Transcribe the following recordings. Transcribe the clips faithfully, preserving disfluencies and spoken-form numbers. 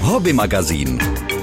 Hobby magazín.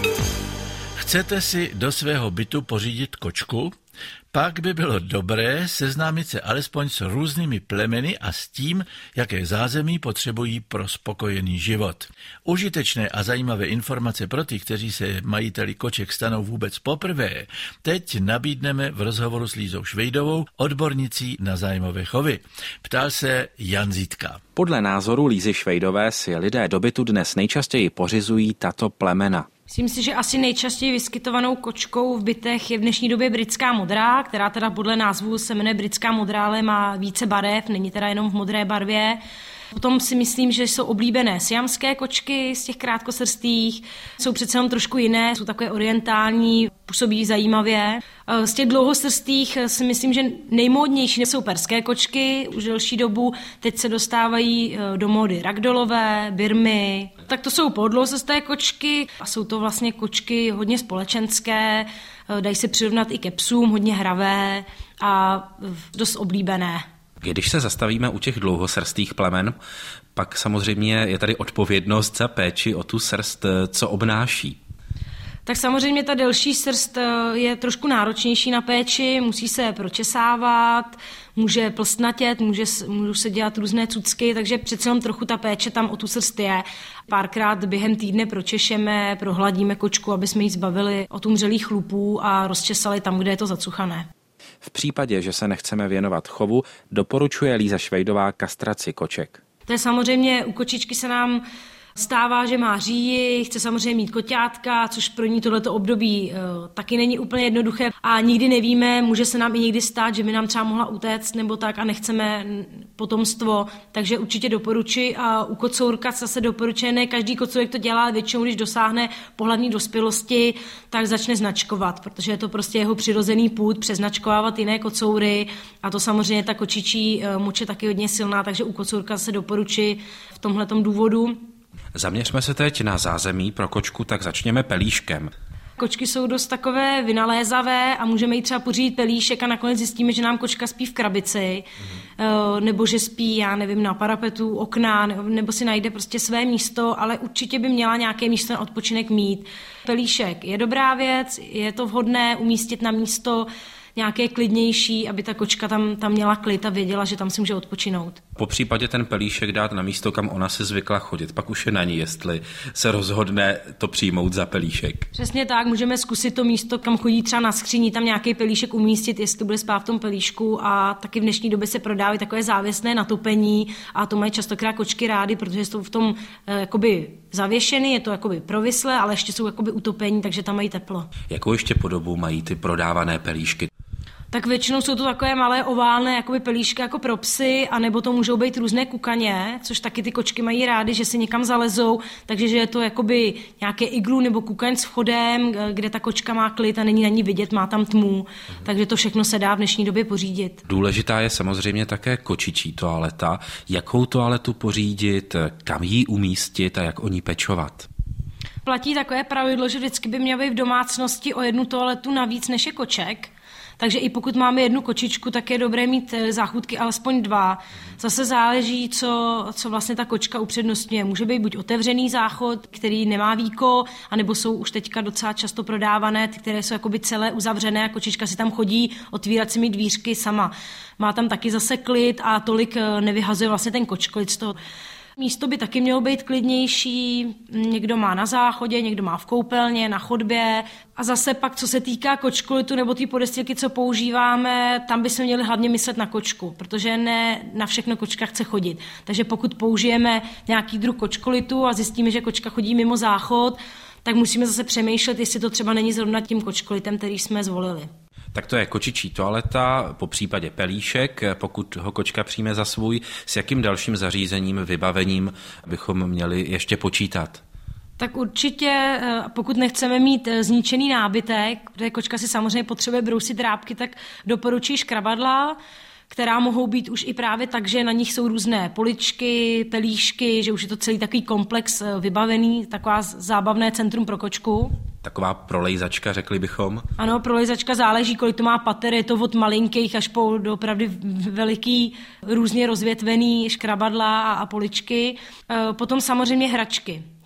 Chcete si do svého bytu pořídit kočku? Pak by bylo dobré seznámit se alespoň s různými plemeny a s tím, jaké zázemí potřebují pro spokojený život. Užitečné a zajímavé informace pro ty, kteří se majiteli koček stanou vůbec poprvé, teď nabídneme v rozhovoru s Lízou Švejdovou, odbornicí na zájmové chovy. Ptal se Jan Zítka. Podle názoru Lízy Švejdové si lidé do bytu dnes nejčastěji pořizují tato plemena. Myslím si, že asi nejčastěji vyskytovanou kočkou v bytech je v dnešní době britská modrá, která teda podle názvu se jmenuje britská modrá, ale má více barev, není teda jenom v modré barvě. Potom si myslím, že jsou oblíbené siamské kočky z těch krátkosrstých, jsou přece jenom trošku jiné, jsou takové orientální, působí zajímavě. Z těch dlouhosrstých si myslím, že nejmódnější jsou perské kočky už delší dobu, teď se dostávají do módy ragdollové, birmy. Tak to jsou podlouhosrsté kočky a jsou to vlastně kočky hodně společenské, dají se přirovnat i ke psům, hodně hravé a dost oblíbené. Když se zastavíme u těch dlouhosrstých plemen, pak samozřejmě je tady odpovědnost za péči o tu srst, co obnáší. Tak samozřejmě ta delší srst je trošku náročnější na péči, musí se pročesávat, může plstnatět, může, můžou se dělat různé cucky, takže přece jenom trochu ta péče tam o tu srst je. Párkrát během týdne pročešeme, prohladíme kočku, aby jsme jí zbavili otumřelých chlupů a rozčesali tam, kde je to zacuchané. V případě, že se nechceme věnovat chovu, doporučuje Líza Švejdová kastraci koček. To je samozřejmě, u kočičky se nám stává, že má říji, chce samozřejmě mít koťátka, což pro ní tohleto období e, taky není úplně jednoduché a nikdy nevíme, může se nám i někdy stát, že by nám třeba mohla utéct nebo tak a nechceme potomstvo, takže určitě doporučuji a u kocourka zase doporučuje, ne každý kocourek to dělá, většinou když dosáhne pohlavní dospělosti, tak začne značkovat, protože je to prostě jeho přirozený pud, přeznačkovávat jiné kocoury a to samozřejmě ta kočičí e, moč je taky hodně silná, takže u kocourka se doporučuji v tomhletom důvodu. Zaměřme se teď na zázemí pro kočku, tak začněme pelíškem. Kočky jsou dost takové vynalézavé a můžeme jí třeba pořídit pelíšek a nakonec zjistíme, že nám kočka spí v krabici, mm. nebo že spí, já nevím, na parapetu okna, nebo si najde prostě své místo, ale určitě by měla nějaké místo na odpočinek mít. Pelíšek je dobrá věc, je to vhodné umístit na místo nějaké klidnější, aby ta kočka tam, tam měla klid a věděla, že tam si může odpočinout. Po případě ten pelíšek dát na místo, kam ona si zvykla chodit, pak už je na ní, jestli se rozhodne to přijmout za pelíšek. Přesně tak, můžeme zkusit to místo, kam chodí třeba na skříni, tam nějaký pelíšek umístit, jestli bude spát v tom pelíšku a taky v dnešní době se prodávají takové závěsné natopení a to mají častokrát kočky rády, protože jsou v tom eh, jakoby zavěšeny, je to jakoby provislé, ale ještě jsou jakoby utopení, takže tam mají teplo. Jakou ještě podobu mají ty prodávané pelíšky? Tak většinou jsou to takové malé oválné jakoby pelíšky jako pro psy, anebo to můžou být různé kukaně, což taky ty kočky mají rády, že si někam zalezou, takže že je to jakoby nějaké iglu nebo kukaň s vchodem, kde ta kočka má klid a není na ní vidět, má tam tmu, mhm. takže to všechno se dá v dnešní době pořídit. Důležitá je samozřejmě také kočičí toaleta. Jakou toaletu pořídit, kam ji umístit a jak o ní pečovat? Platí takové pravidlo, že vždycky by měla být v domácnosti o jednu toaletu navíc než je koček. Takže i pokud máme jednu kočičku, tak je dobré mít záchůdky alespoň dva. Zase záleží, co, co vlastně ta kočka upřednostňuje. Může být buď otevřený záchod, který nemá víko, anebo jsou už teďka docela často prodávané, ty, které jsou jakoby celé uzavřené a kočička si tam chodí otvíracími dvířky sama. Má tam taky zase klid a tolik nevyhazuje vlastně ten kočklid z toho. Místo by taky mělo být klidnější, někdo má na záchodě, někdo má v koupelně, na chodbě. A zase pak, co se týká kočkolitu nebo té podestýlky, co používáme, tam bychom měli hlavně myslet na kočku, protože ne na všechno kočka chce chodit. Takže pokud použijeme nějaký druh kočkolitu a zjistíme, že kočka chodí mimo záchod, tak musíme zase přemýšlet, jestli to třeba není zrovna tím kočkolitem, který jsme zvolili. Tak to je kočičí toaleta, po případě pelíšek, pokud ho kočka přijme za svůj. S jakým dalším zařízením, vybavením bychom měli ještě počítat? Tak určitě, pokud nechceme mít zničený nábytek, protože kočka si samozřejmě potřebuje brousit drápky, tak doporučuji škrabadla, která mohou být už i právě tak, že na nich jsou různé poličky, pelíšky, že už je to celý takový komplex vybavený, taková zábavné centrum pro kočku. Taková prolejzačka, řekli bychom. Ano, prolejzačka záleží, kolik to má pater, je to od malinkých až po do opravdu veliký, různě rozvětvený škrabadla a, a poličky. E, potom samozřejmě hračky.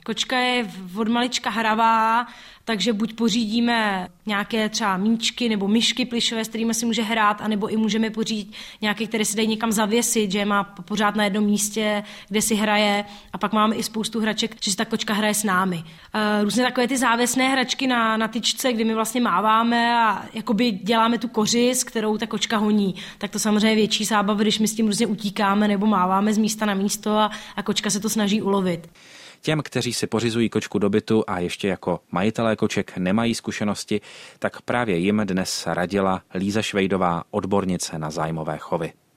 Kočka je od malička hravá, takže buď pořídíme nějaké třeba míčky nebo myšky plyšové, s kterými si může hrát, anebo i můžeme pořídit nějaké, které si dají někam zavěsit, že je má pořád na jednom místě, kde si hraje, a pak máme i spoustu hraček, že si ta kočka hraje s námi. Různě takové ty závěsné hračky na, na tyčce, kdy my vlastně máváme a jakoby děláme tu kořist, kterou ta kočka honí. Tak to samozřejmě větší zábava, když my s tím různě utíkáme nebo máváme z místa na místo a, a kočka se to snaží ulovit. Těm, kteří si pořizují kočku do bytu a ještě jako majitelé koček nemají zkušenosti, tak právě jim dnes radila Líza Švejdová, odbornice na zájmové chovy.